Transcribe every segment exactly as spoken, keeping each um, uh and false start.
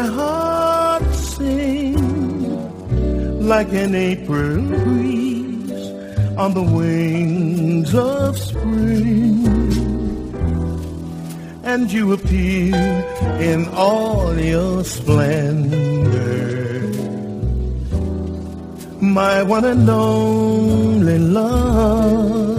my heart sing like an April breeze on the wings of spring. And you appear in all your splendor, my one and only love.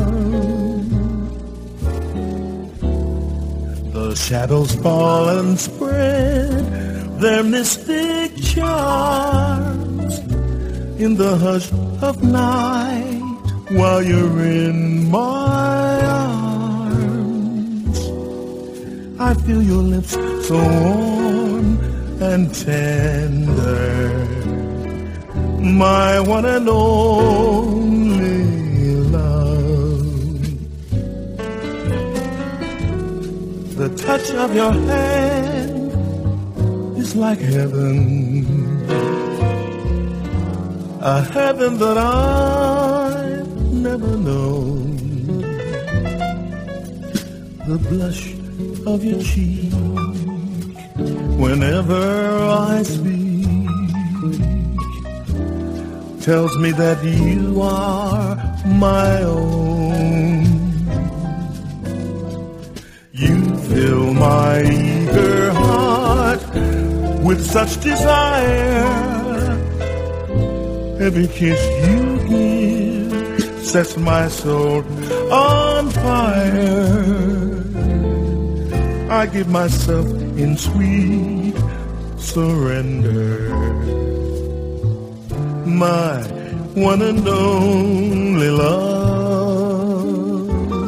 The shadows fall and spread their mystic charms in the hush of night while you're in my arms. I feel your lips so warm and tender, my one and only love. The touch of your hand is like heaven, a heaven that I've never known. The blush of your cheek whenever I speak tells me that you are my own. You fill my eager heart with such desire. Every kiss you give sets my soul on fire. I give myself in sweet surrender, my one and only love,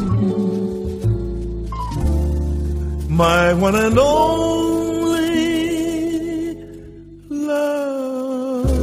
my one and only love.